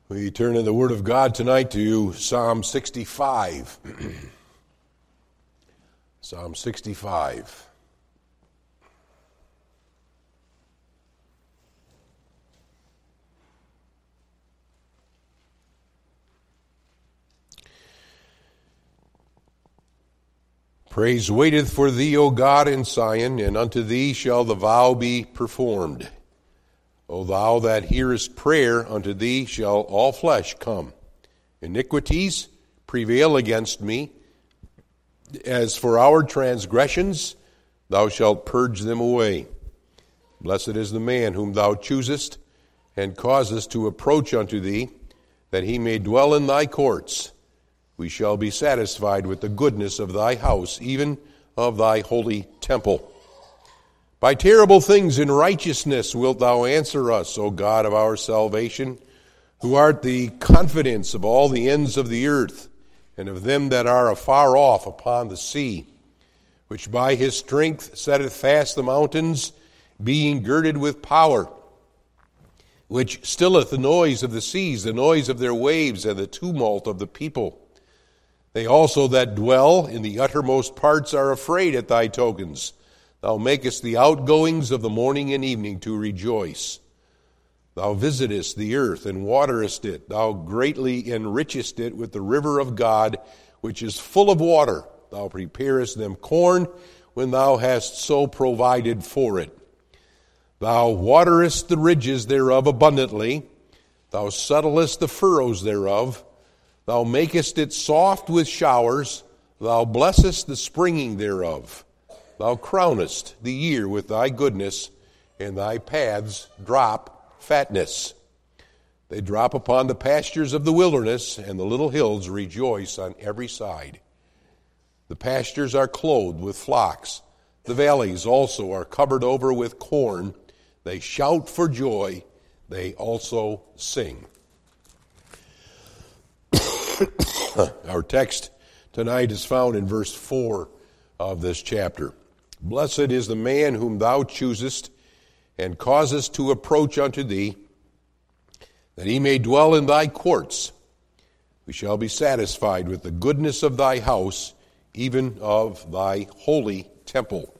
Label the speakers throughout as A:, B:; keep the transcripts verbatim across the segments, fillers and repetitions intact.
A: We turn in the Word of God tonight to Psalm sixty-five. Psalm sixty-five. Praise waiteth for thee, O God, in Zion, and unto thee shall the vow be performed. O thou that hearest prayer, unto thee shall all flesh come. Iniquities prevail against me. As for our transgressions, thou shalt purge them away. Blessed is the man whom thou choosest, and causest to approach unto thee, that he may dwell in thy courts. We shall be satisfied with the goodness of thy house, even of thy holy temple. By terrible things in righteousness wilt thou answer us, O God of our salvation, who art the confidence of all the ends of the earth, and of them that are afar off upon the sea, which by his strength setteth fast the mountains, being girded with power, which stilleth the noise of the seas, the noise of their waves, and the tumult of the people. They also that dwell in the uttermost parts are afraid at thy tokens. Thou makest the outgoings of the morning and evening to rejoice. Thou visitest the earth and waterest it. Thou greatly enrichest it with the river of God, which is full of water. Thou preparest them corn when thou hast so provided for it. Thou waterest the ridges thereof abundantly. Thou settlest the furrows thereof. Thou makest it soft with showers. Thou blessest the springing thereof. Thou crownest the year with thy goodness, and thy paths drop fatness. They drop upon the pastures of the wilderness, and the little hills rejoice on every side. The pastures are clothed with flocks. The valleys also are covered over with corn. They shout for joy. They also sing. Our text tonight is found in verse four of this chapter. Blessed is the man whom thou choosest, and causest to approach unto thee, that he may dwell in thy courts. We shall be satisfied with the goodness of thy house, even of thy holy temple.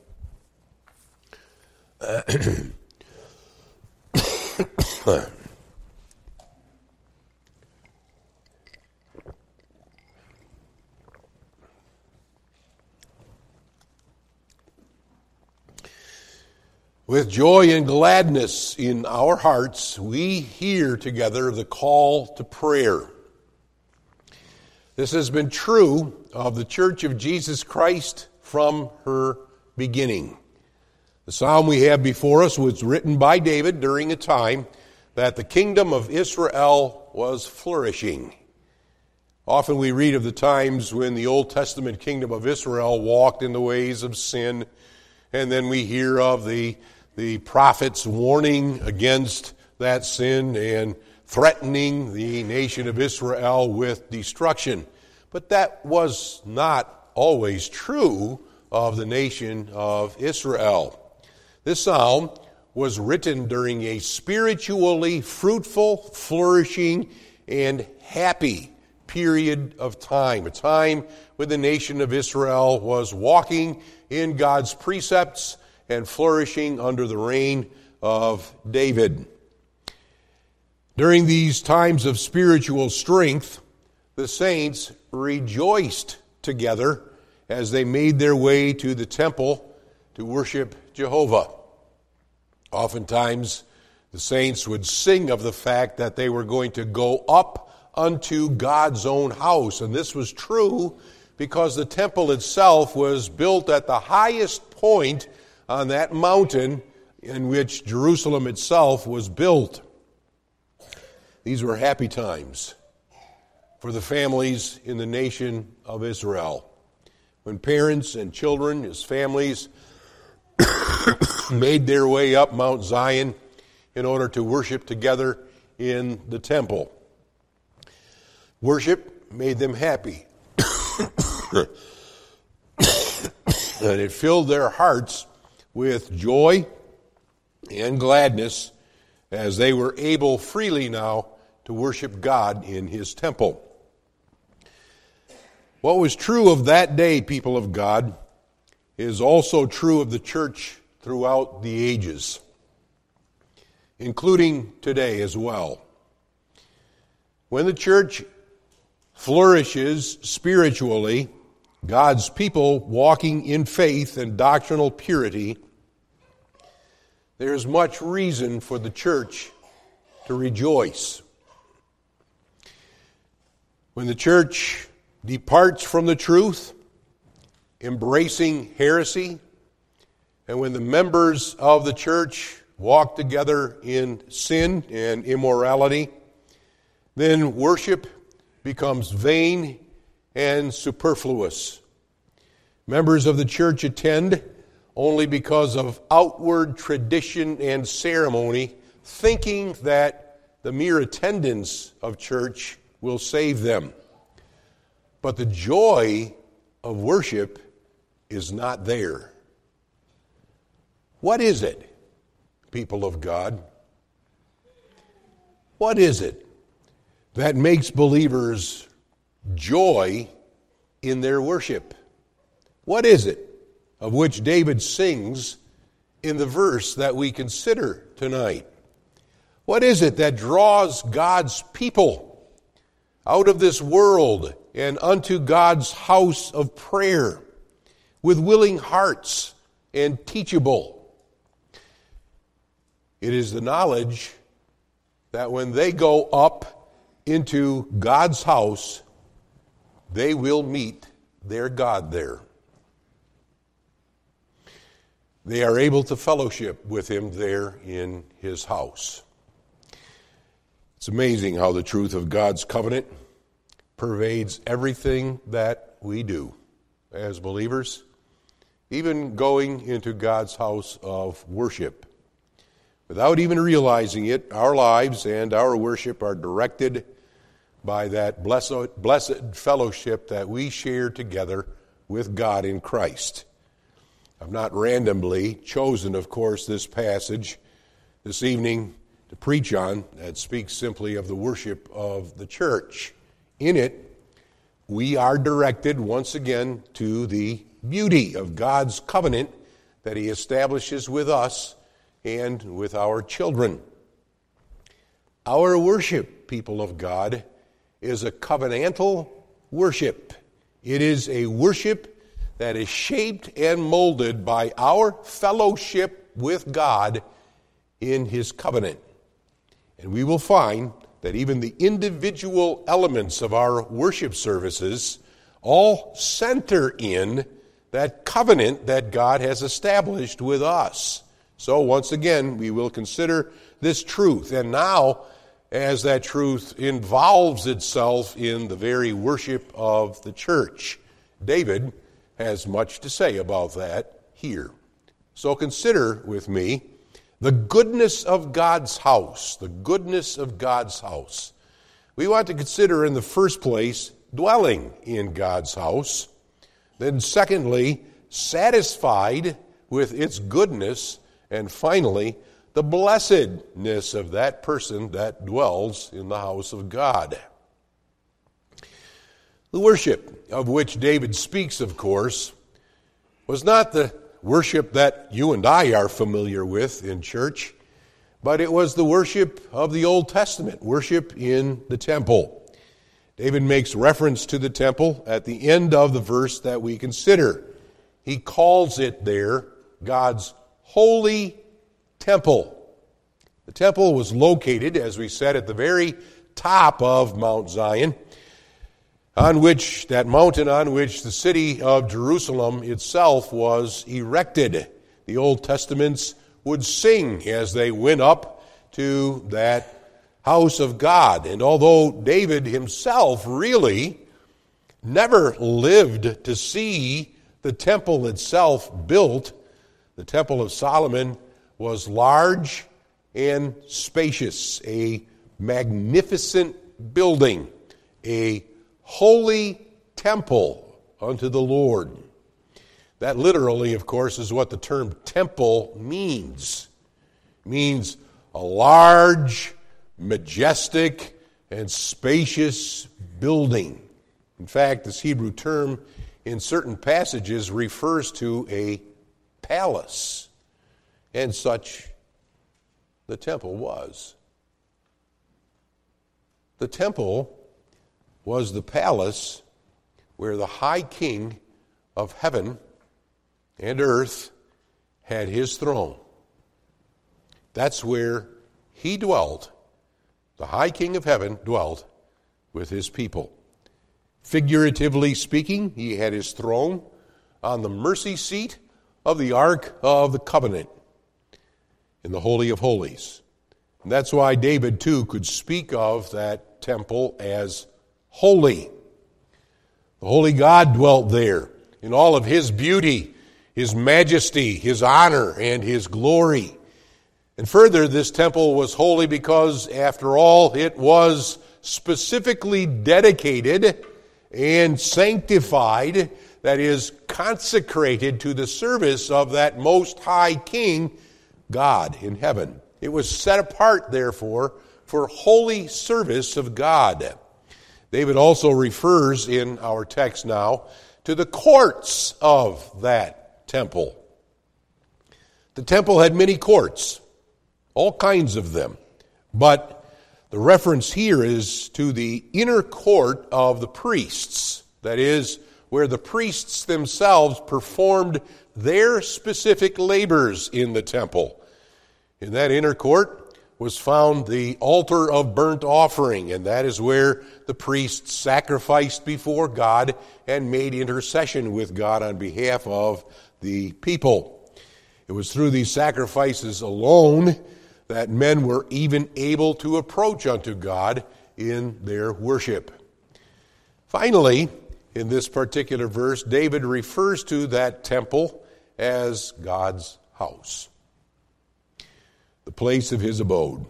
A: With joy and gladness in our hearts, we hear together the call to prayer. This has been true of the Church of Jesus Christ from her beginning. The psalm we have before us was written by David during a time that the kingdom of Israel was flourishing. Often we read of the times when the Old Testament kingdom of Israel walked in the ways of sin, and then we hear of the The prophets warning against that sin and threatening the nation of Israel with destruction. But that was not always true of the nation of Israel. This psalm was written during a spiritually fruitful, flourishing, and happy period of time, a time when the nation of Israel was walking in God's precepts and flourishing under the reign of David. During these times of spiritual strength, the saints rejoiced together as they made their way to the temple to worship Jehovah. Oftentimes, the saints would sing of the fact that they were going to go up unto God's own house. And this was true because the temple itself was built at the highest point on that mountain in which Jerusalem itself was built. These were happy times for the families in the nation of Israel, when parents and children, as families, made their way up Mount Zion in order to worship together in the temple. Worship made them happy, and it filled their hearts with joy and gladness as they were able freely now to worship God in his temple. What was true of that day, people of God, is also true of the church throughout the ages, including today as well. When the church flourishes spiritually, God's people walking in faith and doctrinal purity, there is much reason for the church to rejoice. When the church departs from the truth, embracing heresy, and when the members of the church walk together in sin and immorality, then worship becomes vain and superfluous. Members of the church attend only because of outward tradition and ceremony, thinking that the mere attendance of church will save them. But the joy of worship is not there. What is it, people of God? What is it that makes believers joy in their worship? What is it of which David sings in the verse that we consider tonight? What is it that draws God's people out of this world and unto God's house of prayer with willing hearts and teachable? It is the knowledge that when they go up into God's house, they will meet their God there. They are able to fellowship with him there in his house. It's amazing how the truth of God's covenant pervades everything that we do as believers, even going into God's house of worship. Without even realizing it, our lives and our worship are directed by that blessed, blessed fellowship that we share together with God in Christ. I've not randomly chosen, of course, this passage this evening to preach on that speaks simply of the worship of the church. In it, we are directed once again to the beauty of God's covenant that he establishes with us and with our children. Our worship, people of God, is a covenantal worship. It is a worship that is shaped and molded by our fellowship with God in his covenant. And we will find that even the individual elements of our worship services all center in that covenant that God has established with us. So once again, we will consider this truth. And now, as that truth involves itself in the very worship of the church, David has much to say about that here. So consider with me the goodness of God's house, the goodness of God's house. We want to consider in the first place dwelling in God's house. Then secondly, satisfied with its goodness. And finally, the blessedness of that person that dwells in the house of God. The worship of which David speaks, of course, was not the worship that you and I are familiar with in church, but it was the worship of the Old Testament, worship in the temple. David makes reference to the temple at the end of the verse that we consider. He calls it there God's holy temple. The temple was located, as we said, at the very top of Mount Zion, on which, that mountain on which the city of Jerusalem itself was erected. The Old Testaments would sing as they went up to that house of God. And although David himself really never lived to see the temple itself built, the Temple of Solomon was large and spacious, a magnificent building, a holy temple unto the Lord. That literally, of course, is what the term temple means. It means a large, majestic and spacious building. In fact, this Hebrew term in certain passages refers to a palace, and such the temple was. The temple was the palace where the high king of heaven and earth had his throne. That's where he dwelt. The high king of heaven dwelt with his people. Figuratively speaking, he had his throne on the mercy seat of the Ark of the Covenant in the Holy of Holies. And that's why David, too, could speak of that temple as holy. The holy God dwelt there in all of his beauty, his majesty, his honor, and his glory. And further, this temple was holy because, after all, it was specifically dedicated and sanctified, that is, consecrated to the service of that most high king, God in heaven. It was set apart, therefore, for holy service of God. David also refers in our text now to the courts of that temple. The temple had many courts, all kinds of them, but the reference here is to the inner court of the priests, that is, where the priests themselves performed their specific labors in the temple. In that inner court was found the altar of burnt offering, and that is where the priests sacrificed before God and made intercession with God on behalf of the people. It was through these sacrifices alone that men were even able to approach unto God in their worship. Finally, in this particular verse, David refers to that temple as God's house, the place of his abode.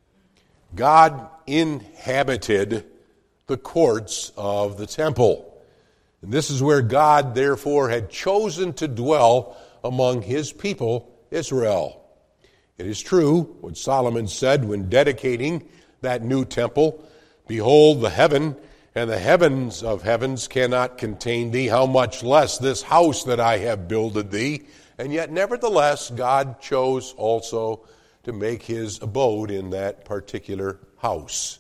A: God inhabited the courts of the temple. And this is where God, therefore, had chosen to dwell among his people, Israel. It is true what Solomon said when dedicating that new temple, "Behold, the heaven and the heavens of heavens cannot contain thee, how much less this house that I have builded thee." And yet, nevertheless, God chose also to make his abode in that particular house.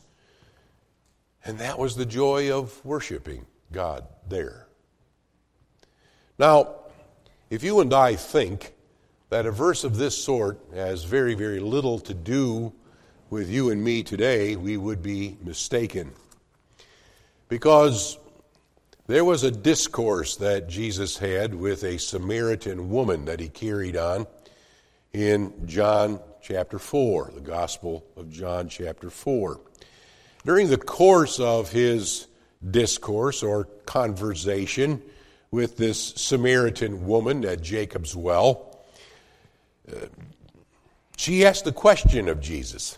A: And that was the joy of worshiping God there. Now, if you and I think that a verse of this sort has very, very little to do with you and me today, we would be mistaken. Because there was a discourse that Jesus had with a Samaritan woman that he carried on in John chapter four, the Gospel of John chapter four. During the course of his discourse or conversation with this Samaritan woman at Jacob's well, Uh, she asked the question of Jesus.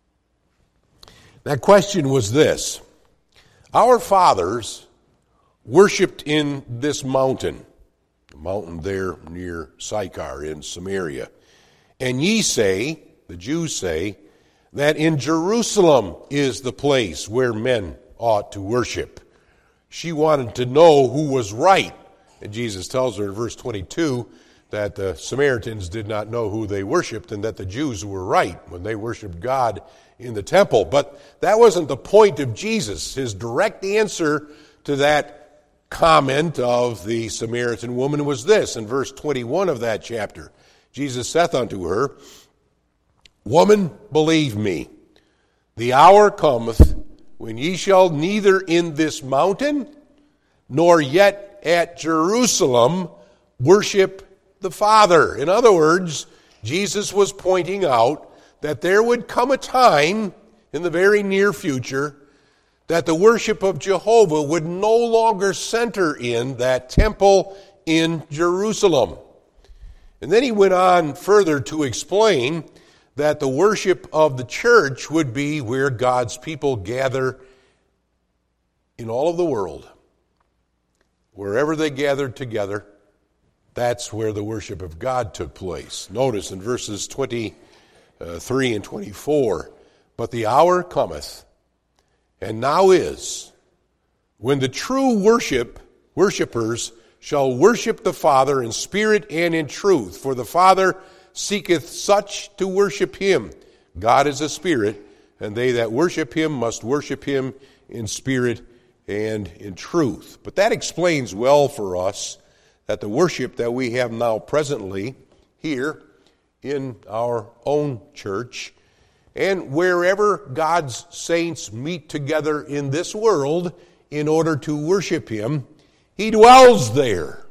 A: That question was this: our fathers worshipped in this mountain, a mountain there near Sychar in Samaria, and ye say, the Jews say, that in Jerusalem is the place where men ought to worship. She wanted to know who was right, and Jesus tells her in verse twenty-two that the Samaritans did not know who they worshiped and that the Jews were right when they worshiped God in the temple. But that wasn't the point of Jesus. His direct answer to that comment of the Samaritan woman was this, in verse twenty-one of that chapter. Jesus saith unto her, Woman, believe me, the hour cometh when ye shall neither in this mountain nor yet at Jerusalem worship the Father. In other words, Jesus was pointing out that there would come a time in the very near future that the worship of Jehovah would no longer center in that temple in Jerusalem. And then he went on further to explain that the worship of the church would be where God's people gather in all of the world. Wherever they gathered together, that's where the worship of God took place. Notice in verses twenty-three and twenty-four, But the hour cometh, and now is, when the true worship worshipers shall worship the Father in spirit and in truth. For the Father seeketh such to worship him. God is a spirit, and they that worship him must worship him in spirit and in truth. But that explains well for us that the worship that we have now presently here in our own church and wherever God's saints meet together in this world in order to worship him, he dwells there.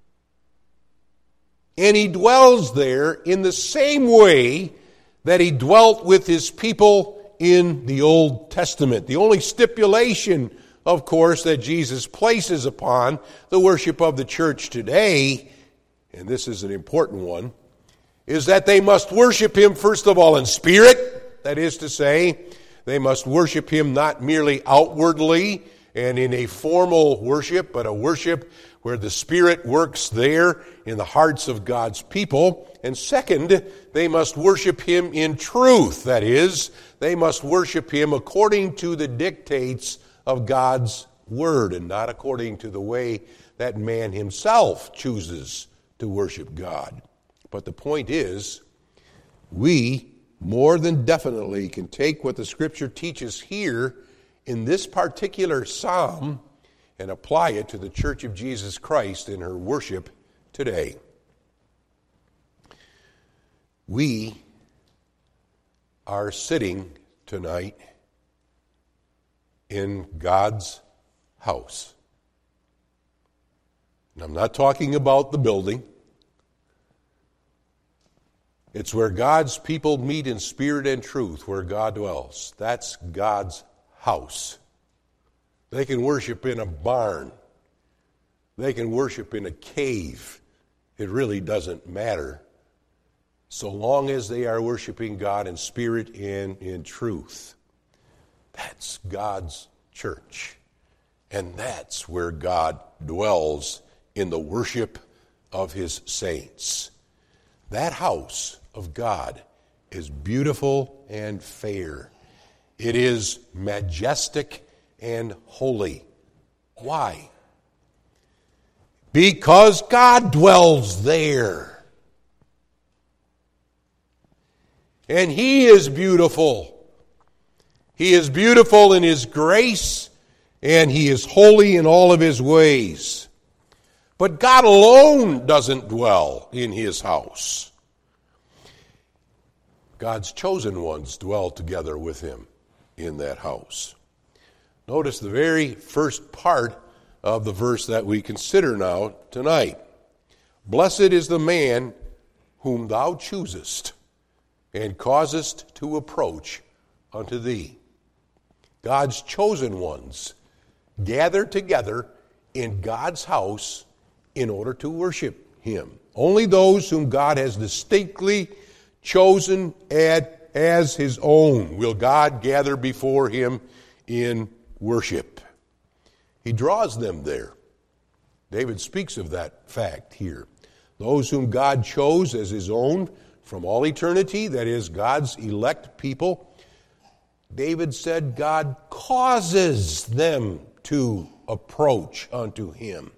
A: And he dwells there in the same way that he dwelt with his people in the Old Testament. The only stipulation, of course, that Jesus places upon the worship of the church today, and this is an important one, is that they must worship him first of all in spirit. That is to say, they must worship him not merely outwardly and in a formal worship, but a worship where the Spirit works there in the hearts of God's people. And second, they must worship him in truth. That is, they must worship him according to the dictates of God's word and not according to the way that man himself chooses to worship God. But the point is, we more than definitely can take what the Scripture teaches here in this particular psalm and apply it to the Church of Jesus Christ in her worship today. We are sitting tonight in God's house. And I'm not talking about the building. It's where God's people meet in spirit and truth, where God dwells. That's God's house. They can worship in a barn. They can worship in a cave. It really doesn't matter, so long as they are worshiping God in spirit and in truth. That's God's church. And that's where God dwells in the worship of his saints. That house of God is beautiful and fair. It is majestic and holy. Why? Because God dwells there. And he is beautiful. He is beautiful in his grace, and he is holy in all of his ways. But God alone doesn't dwell in his house. God's chosen ones dwell together with him in that house. Notice the very first part of the verse that we consider now tonight. Blessed is the man whom thou choosest and causest to approach unto thee. God's chosen ones gather together in God's house in order to worship him. Only those whom God has distinctly chosen as his own will God gather before him in worship. He draws them there. David speaks of that fact here. Those whom God chose as his own from all eternity, that is, God's elect people, David said God causes them to approach unto him.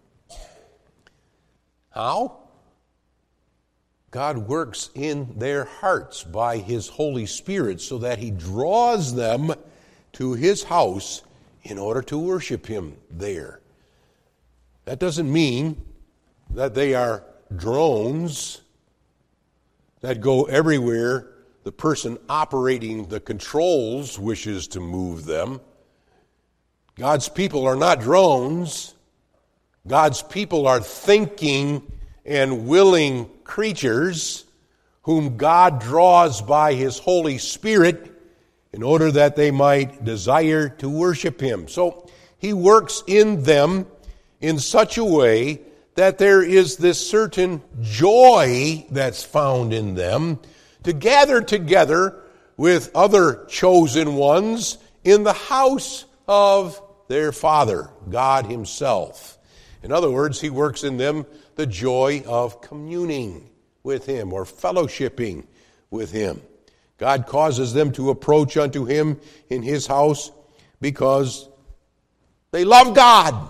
A: How? God works in their hearts by his Holy Spirit so that he draws them to his house in order to worship him there. That doesn't mean that they are drones that go everywhere the person operating the controls wishes to move them. God's people are not drones. God's people are thinking and willing creatures whom God draws by his Holy Spirit in order that they might desire to worship him. So he works in them in such a way that there is this certain joy that's found in them to gather together with other chosen ones in the house of their Father, God himself. In other words, he works in them the joy of communing with him or fellowshipping with him. God causes them to approach unto him in his house because they love God.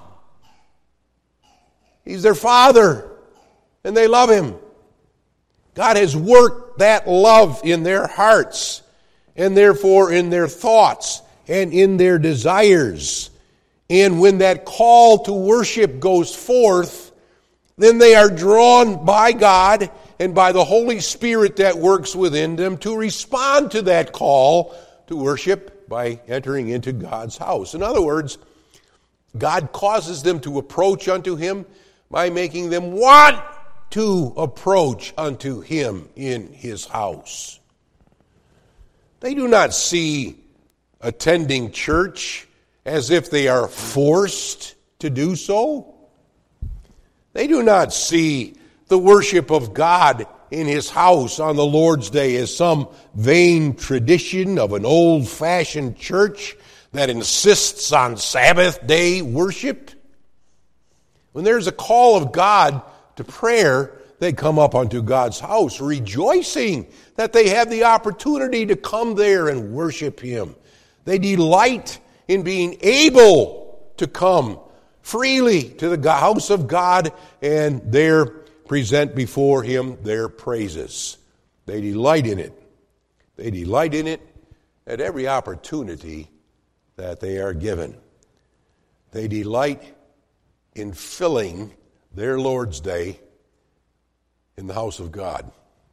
A: He's their Father, and they love Him. God has worked that love in their hearts, and therefore in their thoughts and in their desires. And when that call to worship goes forth, then they are drawn by God and by the Holy Spirit that works within them to respond to that call to worship by entering into God's house. In other words, God causes them to approach unto Him by making them want to approach unto Him in His house. They do not see attending church as if they are forced to do so. They do not see the worship of God in His house on the Lord's Day as some vain tradition of an old-fashioned church that insists on Sabbath day worship. When there's a call of God to prayer, they come up unto God's house rejoicing that they have the opportunity to come there and worship Him. They delight in being able to come freely to the house of God and there present before Him their praises. They delight in it. They delight in it at every opportunity that they are given. They delight in filling their Lord's Day in the house of God.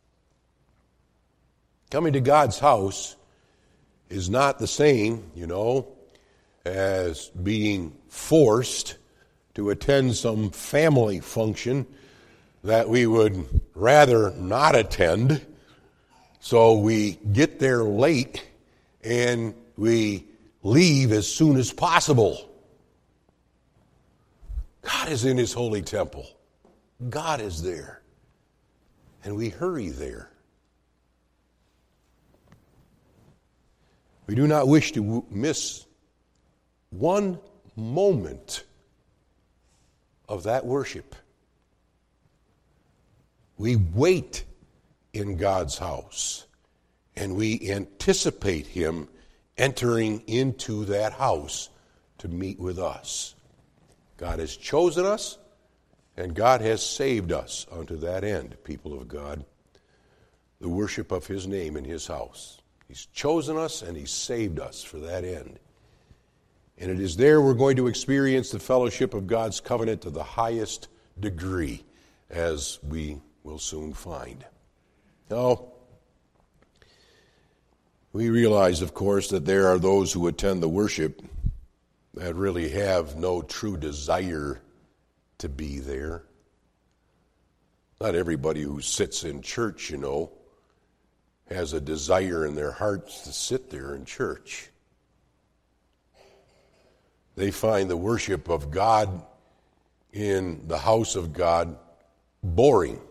A: Coming to God's house is not the same, you know, as being forced to attend some family function that we would rather not attend. So we get there late and we leave as soon as possible. God is in His holy temple. God is there. And we hurry there. We do not wish to w- miss one moment of that worship. We wait in God's house, and we anticipate Him entering into that house to meet with us. God has chosen us, and God has saved us unto that end, people of God, the worship of His name in His house. He's chosen us, and He's saved us for that end. And it is there we're going to experience the fellowship of God's covenant to the highest degree, as we will soon find. Now, we realize, of course, that there are those who attend the worship that really have no true desire to be there. Not everybody who sits in church, you know, has a desire in their hearts to sit there in church. They find the worship of God in the house of God boring.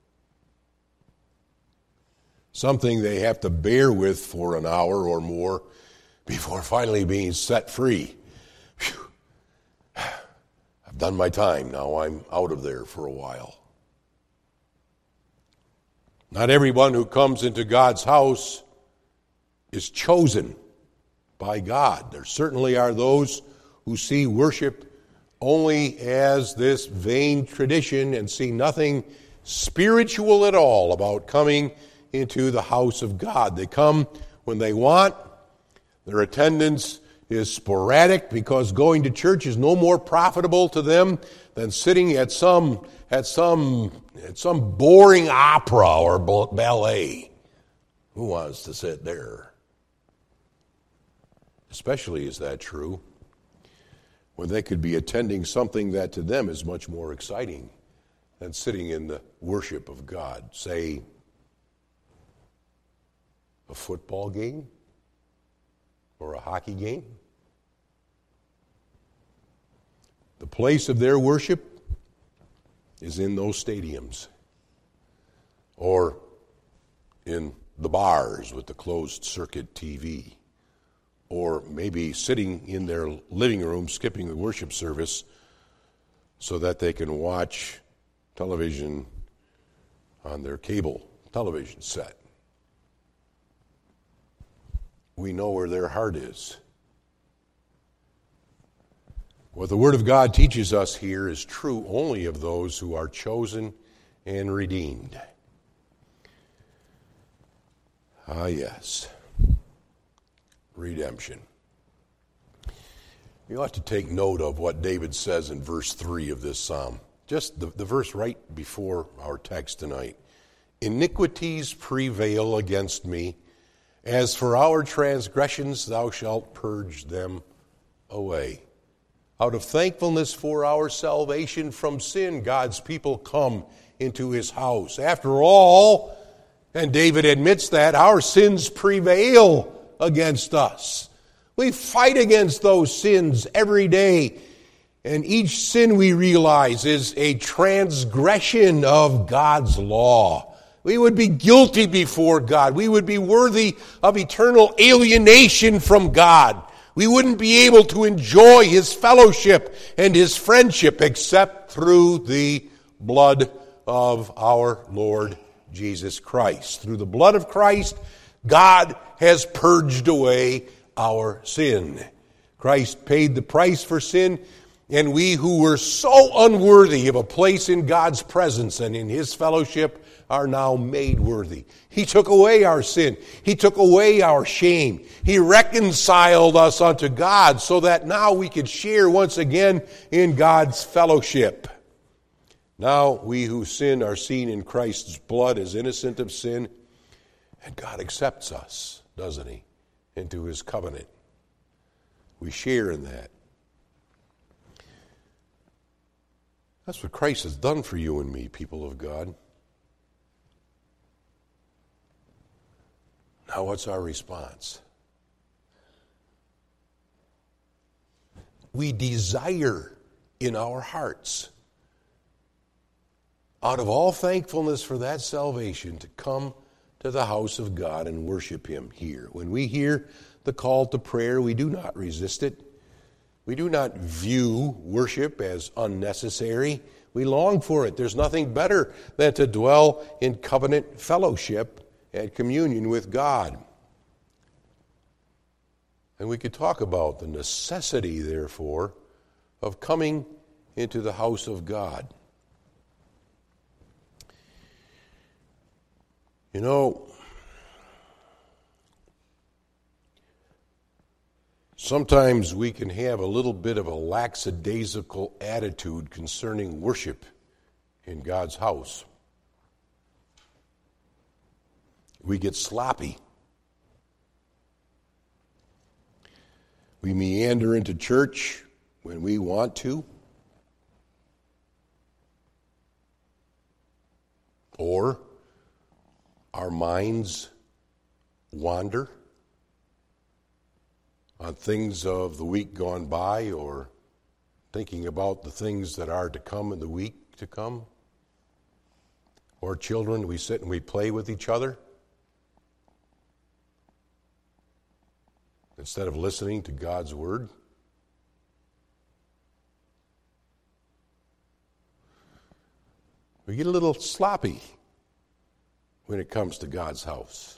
A: Something they have to bear with for an hour or more before finally being set free. Whew. I've done my time. Now I'm out of there for a while. Not everyone who comes into God's house is chosen by God. There certainly are those who see worship only as this vain tradition and see nothing spiritual at all about coming into the house of God. They come when they want. Their attendance is sporadic because going to church is no more profitable to them than sitting at some at some at some boring opera or ballet. Who wants to sit there? Especially is that true when they could be attending something that to them is much more exciting than sitting in the worship of God. Say, a football game or a hockey game. The place of their worship is in those stadiums or in the bars with the closed circuit T V, or maybe sitting in their living room skipping the worship service so that they can watch television on their cable television set. We know where their heart is. What the Word of God teaches us here is true only of those who are chosen and redeemed. Ah, yes. Redemption. You ought to take note of what David says in verse three of this psalm. Just the, the verse right before our text tonight. Iniquities prevail against me. As for our transgressions, thou shalt purge them away. Out of thankfulness for our salvation from sin, God's people come into his house. After all, and David admits that, our sins prevail against us. We fight against those sins every day. And each sin we realize is a transgression of God's law. We would be guilty before God. We would be worthy of eternal alienation from God. We wouldn't be able to enjoy his fellowship and his friendship except through the blood of our Lord Jesus Christ. Through the blood of Christ, God has purged away our sin. Christ paid the price for sin, and we who were so unworthy of a place in God's presence and in his fellowship are now made worthy. He took away our sin. He took away our shame. He reconciled us unto God so that now we could share once again in God's fellowship. Now we who sin are seen in Christ's blood as innocent of sin, and God accepts us, doesn't he, into his covenant. We share in that. That's what Christ has done for you and me, people of God. Now what's our response? We desire in our hearts, out of all thankfulness for that salvation, to come to the house of God and worship him here. When we hear the call to prayer, we do not resist it. We do not view worship as unnecessary. We long for it. There's nothing better than to dwell in covenant fellowship and communion with God. And we could talk about the necessity, therefore, of coming into the house of God. You know, sometimes we can have a little bit of a lackadaisical attitude concerning worship in God's house. We get sloppy. We meander into church when we want to. Or our minds wander on things of the week gone by, or thinking about the things that are to come in the week to come. Or children, we sit and we play with each other instead of listening to God's word. We get a little sloppy when it comes to God's house.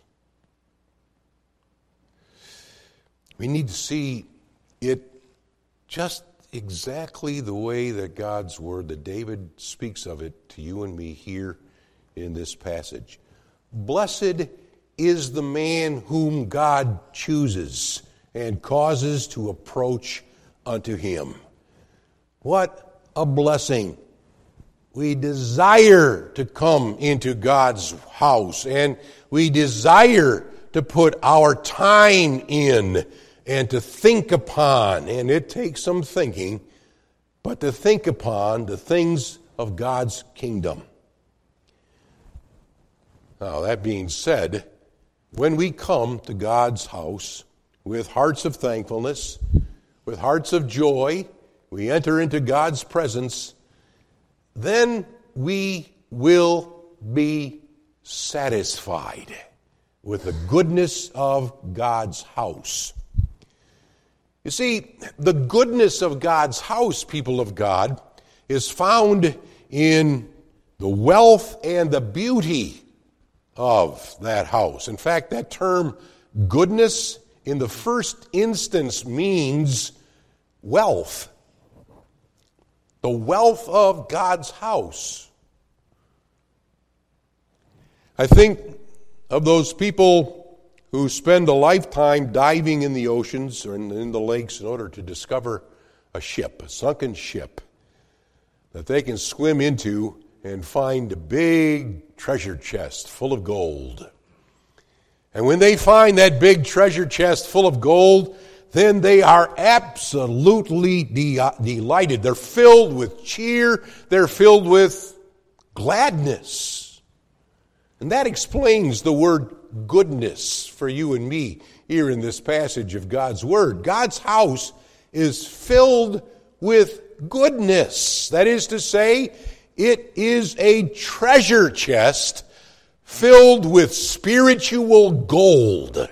A: We need to see it just exactly the way that God's word, that David speaks of it to you and me here in this passage. Blessed is the man whom God chooses and causes to approach unto him. What a blessing. We desire to come into God's house, and we desire to put our time in and to think upon, and it takes some thinking, but to think upon the things of God's kingdom. Now, that being said, when we come to God's house with hearts of thankfulness, with hearts of joy, we enter into God's presence, then we will be satisfied with the goodness of God's house. You see, the goodness of God's house, people of God, is found in the wealth and the beauty of that house. In fact, that term goodness in the first instance means wealth. the wealth of God's house. I think of those people who spend a lifetime diving in the oceans or in, in the lakes in order to discover a ship, a sunken ship, that they can swim into and find a big treasure chest full of gold. And when they find that big treasure chest full of gold, then they are absolutely de- delighted. They're filled with cheer. They're filled with gladness. And that explains the word goodness for you and me here in this passage of God's Word. God's house is filled with goodness. That is to say, it is a treasure chest filled with spiritual gold.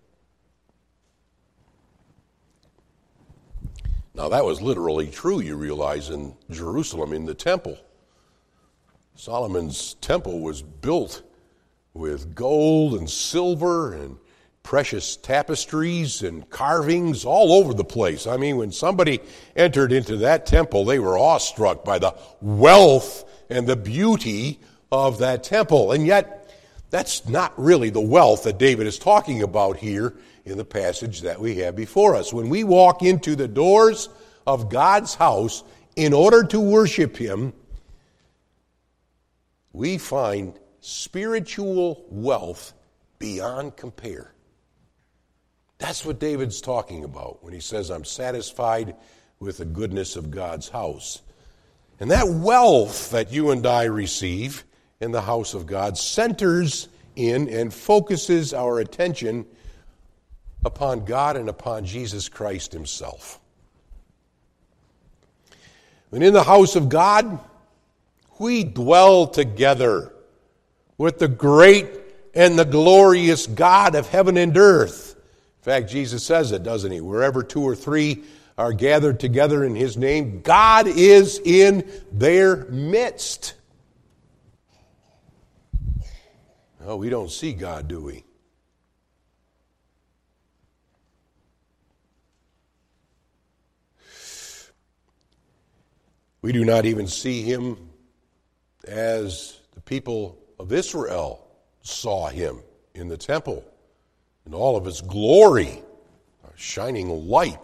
A: Now that was literally true, you realize, in Jerusalem, in the temple. Solomon's temple was built with gold and silver and precious tapestries and carvings all over the place. I mean, when somebody entered into that temple, they were awestruck by the wealth and the beauty of that temple. And yet, that's not really the wealth that David is talking about here in the passage that we have before us. When we walk into the doors of God's house in order to worship Him, we find spiritual wealth beyond compare. That's what David's talking about when he says, I'm satisfied with the goodness of God's house. And that wealth that you and I receive in the house of God centers in and focuses our attention upon God and upon Jesus Christ Himself. When in the house of God, we dwell together with the great and the glorious God of heaven and earth. In fact, Jesus says it, doesn't He? Wherever two or three are gathered together in His name, God is in their midst. No, we don't see God, do we? We do not even see Him as the people of Israel saw Him in the temple in all of His glory, a shining light,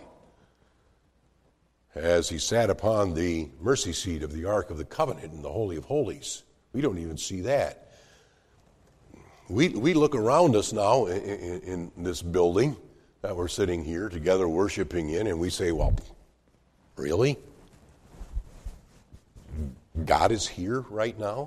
A: as He sat upon the mercy seat of the Ark of the Covenant in the Holy of Holies. We don't even see that. We we look around us now in, in, in this building that we're sitting here together worshiping in, and we say, well, really? God is here right now?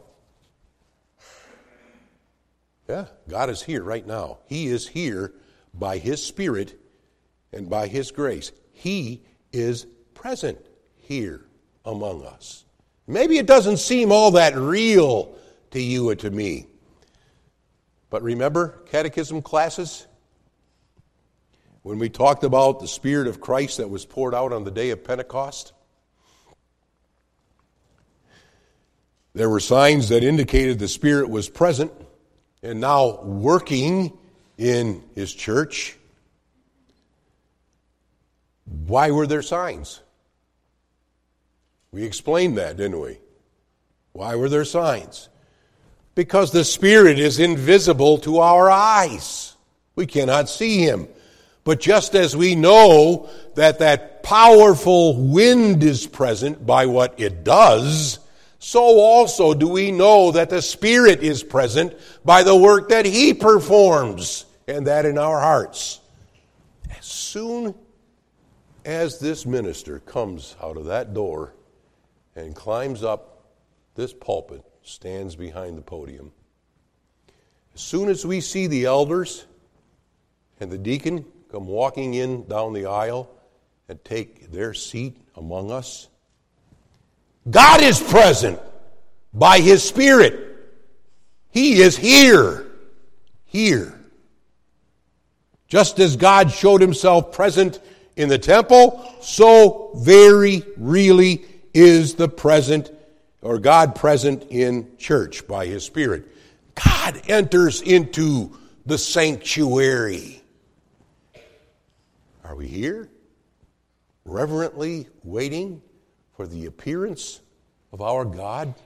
A: Yeah, God is here right now. He is here by His Spirit and by His grace. He is present here among us. Maybe it doesn't seem all that real to you and to me. But remember catechism classes? When we talked about the Spirit of Christ that was poured out on the day of Pentecost? There were signs that indicated the Spirit was present and now working in His church. Why were there signs? We explained that, didn't we? Why were there signs? Because the Spirit is invisible to our eyes. We cannot see Him. But just as we know that that powerful wind is present by what it does, so also do we know that the Spirit is present by the work that He performs, and that in our hearts. As soon as this minister comes out of that door and climbs up this pulpit, stands behind the podium, as soon as we see the elders and the deacon come walking in down the aisle and take their seat among us, God is present by His Spirit. He is here. Here. Just as God showed Himself present in the temple, so very really is the present, or God present in church by His Spirit. God enters into the sanctuary. Are we here? Reverently waiting for the appearance of our God?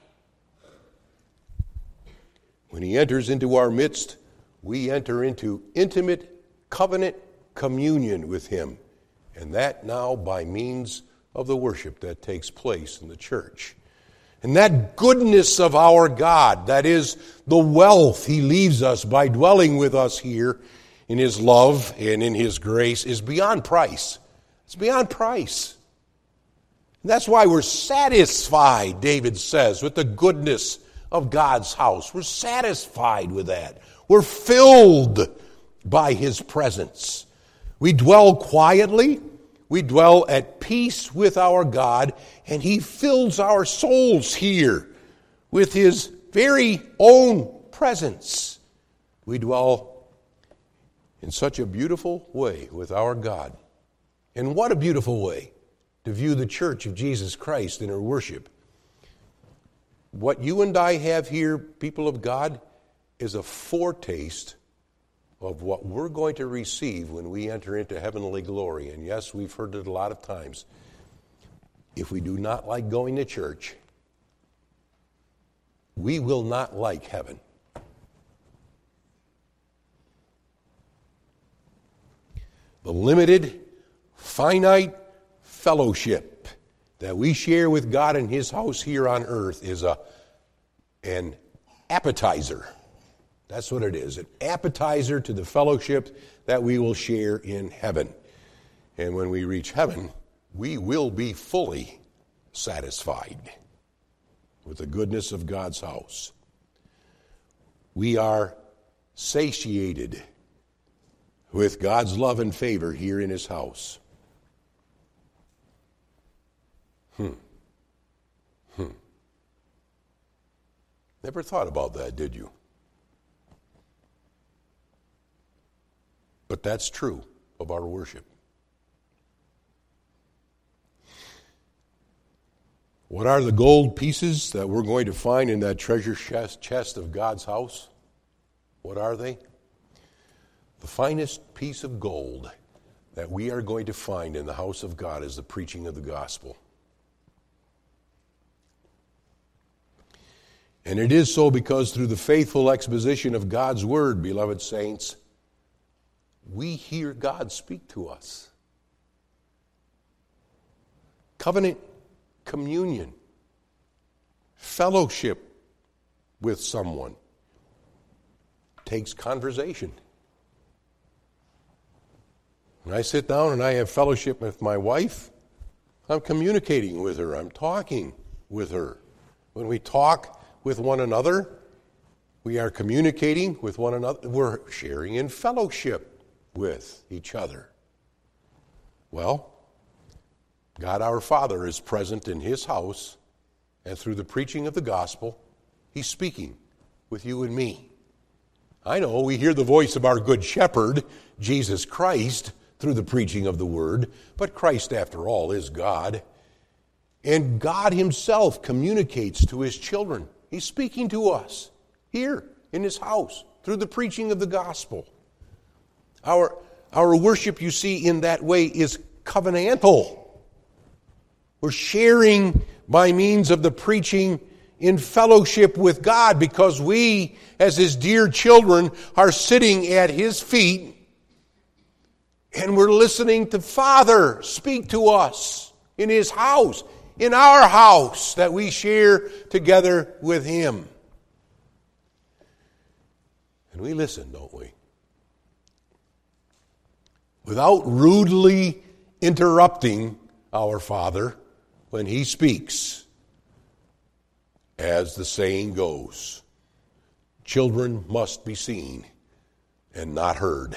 A: When he enters into our midst, we enter into intimate covenant communion with him, and that now by means of the worship that takes place in the church. And that goodness of our God, that is the wealth he leaves us by dwelling with us here in his love and in his grace, is beyond price. It's beyond price. And that's why we're satisfied, David says, with the goodness of God's house. We're satisfied with that. We're filled by his presence. We dwell quietly. We dwell at peace with our God, and he fills our souls here with his very own presence. We dwell in such a beautiful way with our God. And what a beautiful way to view the church of Jesus Christ in her worship. What you and I have here, people of God, is a foretaste of what we're going to receive when we enter into heavenly glory. And yes, we've heard it a lot of times. If we do not like going to church, we will not like heaven. The limited, finite fellowship that we share with God in his house here on earth is a an appetizer. That's what it is, an appetizer to the fellowship that we will share in heaven. And when we reach heaven, we will be fully satisfied with the goodness of God's house. We are satiated with God's love and favor here in his house. Hmm. Hmm. Never thought about that, did you? But that's true of our worship. What are the gold pieces that we're going to find in that treasure chest, chest of God's house? What are they? The finest piece of gold that we are going to find in the house of God is the preaching of the gospel. And it is so because through the faithful exposition of God's word, beloved saints, we hear God speak to us. Covenant communion, fellowship with someone takes conversation. When I sit down and I have fellowship with my wife, I'm communicating with her. I'm talking with her. When we talk with one another, we are communicating with one another. We're sharing in fellowship with each other. Well, God our Father is present in his house, and through the preaching of the gospel, he's speaking with you and me. I know we hear the voice of our good shepherd, Jesus Christ, through the preaching of the word, but Christ, after all, is God. And God himself communicates to his children. He's speaking to us here in his house through the preaching of the gospel. Our, our worship, you see, in that way is covenantal. We're sharing by means of the preaching in fellowship with God because we, as his dear children, are sitting at his feet and we're listening to Father speak to us in his house, in our house that we share together with him. And we listen, don't we? Without rudely interrupting our Father when he speaks. As the saying goes, children must be seen and not heard.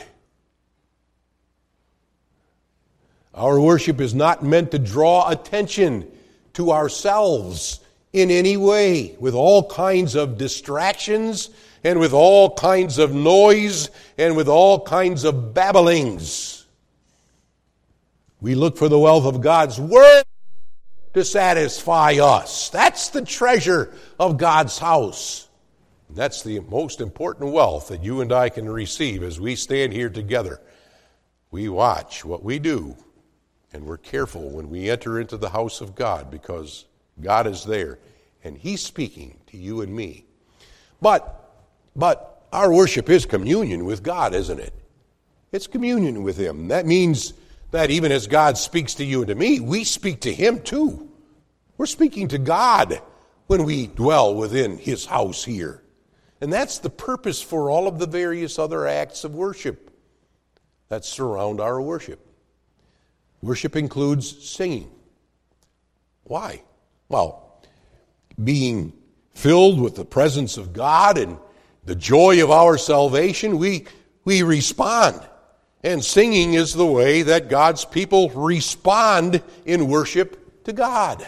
A: Our worship is not meant to draw attention to ourselves in any way, with all kinds of distractions and with all kinds of noise and with all kinds of babblings. We look for the wealth of God's word to satisfy us. That's the treasure of God's house. That's the most important wealth that you and I can receive as we stand here together. We watch what we do And we're careful when we enter into the house of God because God is there and He's speaking to you and me. But, but our worship is communion with God, isn't it? It's communion with Him. That means that even as God speaks to you and to me, we speak to Him too. We're speaking to God when we dwell within His house here. And that's the purpose for all of the various other acts of worship that surround our worship. Worship includes singing. Why? Well, being filled with the presence of God and the joy of our salvation, we, we respond. And singing is the way that God's people respond in worship to God.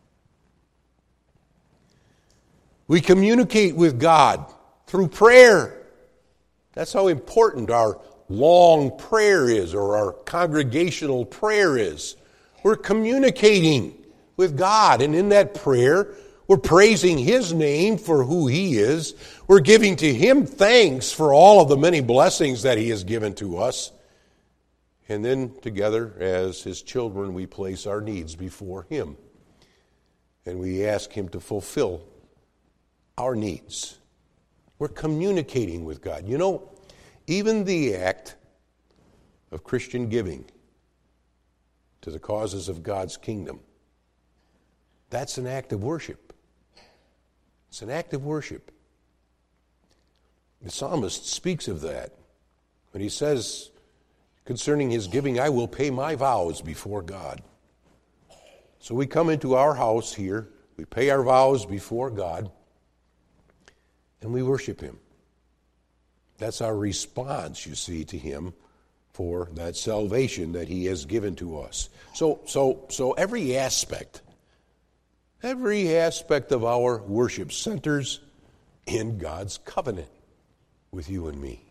A: We communicate with God through prayer. That's how important our long prayer is, or our congregational prayer is. We're communicating with God, and in that prayer, we're praising His name for who He is. We're giving to Him thanks for all of the many blessings that He has given to us. And then together, as His children, we place our needs before Him. And we ask Him to fulfill our needs. We're communicating with God. You know, even the act of Christian giving to the causes of God's kingdom, that's an act of worship. It's an act of worship. The psalmist speaks of that when he says concerning his giving, I will pay my vows before God. So we come into our house here, we pay our vows before God, and we worship Him. That's our response, you see, to Him for that salvation that He has given to us. So, so, so every aspect, every aspect of our worship centers in God's covenant with you and me.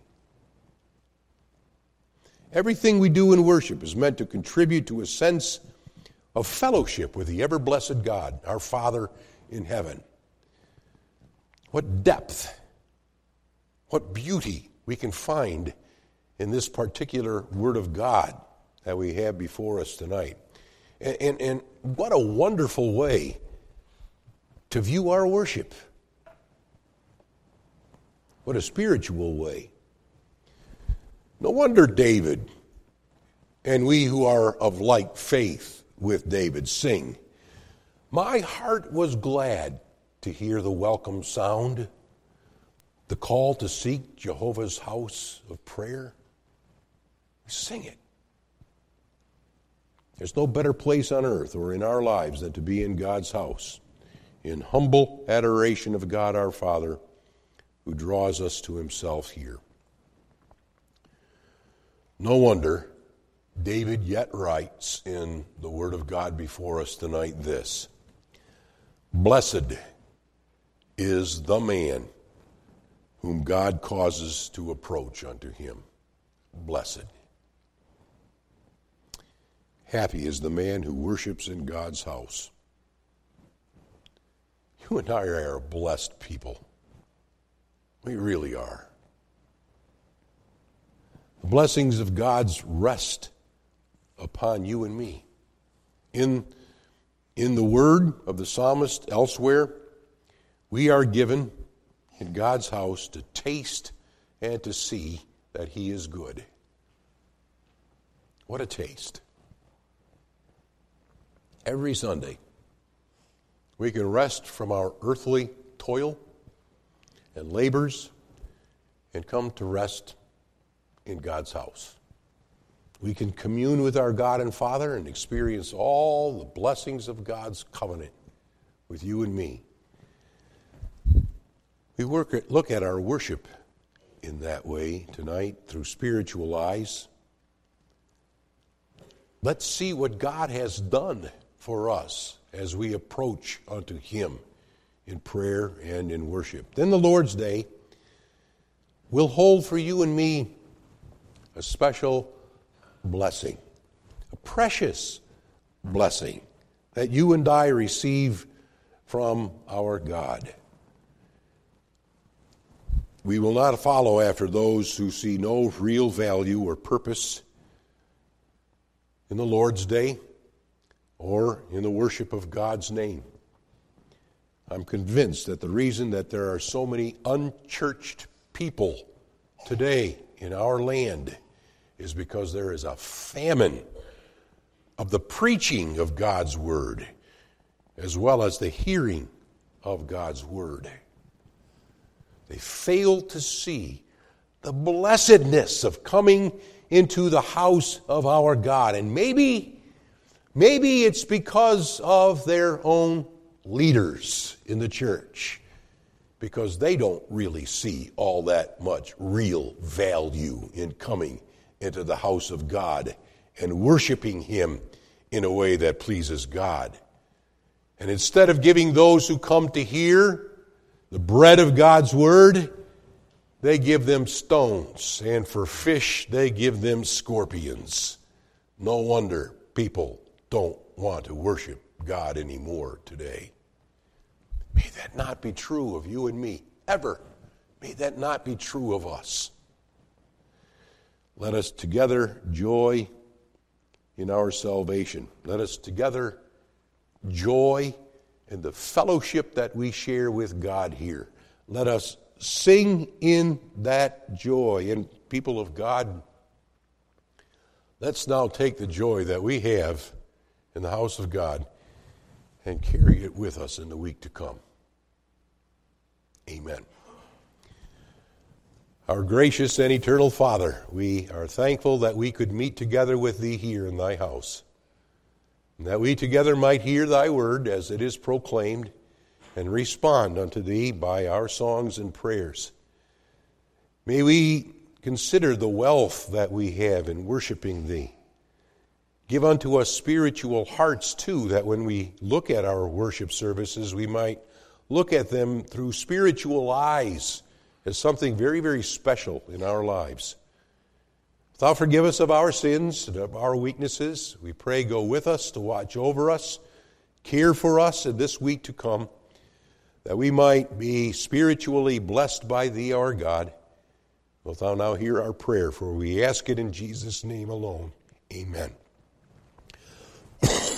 A: Everything we do in worship is meant to contribute to a sense of fellowship with the ever-blessed God, our Father in heaven. What depth, what beauty we can find in this particular Word of God that we have before us tonight. And, and, and what a wonderful way to view our worship. What a spiritual way. No wonder David, and we who are of like faith with David, sing, my heart was glad to hear the welcome sound, the call to seek Jehovah's house of prayer. Sing it. There's no better place on earth or in our lives than to be in God's house, in humble adoration of God our Father, who draws us to Himself here. No wonder David yet writes in the Word of God before us tonight this, blessed is the man whom God causes to approach unto Him. Blessed. Happy is the man who worships in God's house. You and I are a blessed people. We really are. The blessings of God's rest upon you and me. In, in the word of the psalmist elsewhere, we are given in God's house to taste and to see that He is good. What a taste. Every Sunday, we can rest from our earthly toil and labors and come to rest in God's house. We can commune with our God and Father and experience all the blessings of God's covenant with you and me. We work at, look at our worship in that way tonight through spiritual eyes. Let's see what God has done for us as we approach unto Him in prayer and in worship. Then the Lord's Day will hold for you and me a special blessing, a precious blessing that you and I receive from our God. We will not follow after those who see no real value or purpose in the Lord's Day or in the worship of God's name. I'm convinced that the reason that there are so many unchurched people today in our land is because there is a famine of the preaching of God's word as well as the hearing of God's word. They fail to see the blessedness of coming into the house of our God. And maybe, maybe it's because of their own leaders in the church, because they don't really see all that much real value in coming into the house of God and worshiping Him in a way that pleases God. And instead of giving those who come to hear the bread of God's word, they give them stones, and for fish they give them scorpions. No wonder people don't want to worship God anymore today. May that not be true of you and me, ever. May that not be true of us. Let us together joy in our salvation. Let us together joy in the fellowship that we share with God here. Let us sing in that joy. And people of God, let's now take the joy that we have in the house of God and carry it with us in the week to come. Amen. Our gracious and eternal Father, we are thankful that we could meet together with Thee here in Thy house, and that we together might hear Thy word as it is proclaimed and respond unto Thee by our songs and prayers. May we consider the wealth that we have in worshiping Thee. Give unto us spiritual hearts, too, that when we look at our worship services, we might look at them through spiritual eyes as something very, very special in our lives. Thou forgive us of our sins and of our weaknesses. We pray go with us to watch over us, care for us in this week to come, that we might be spiritually blessed by Thee, our God. Wilt Thou now hear our prayer, for we ask it in Jesus' name alone. Amen.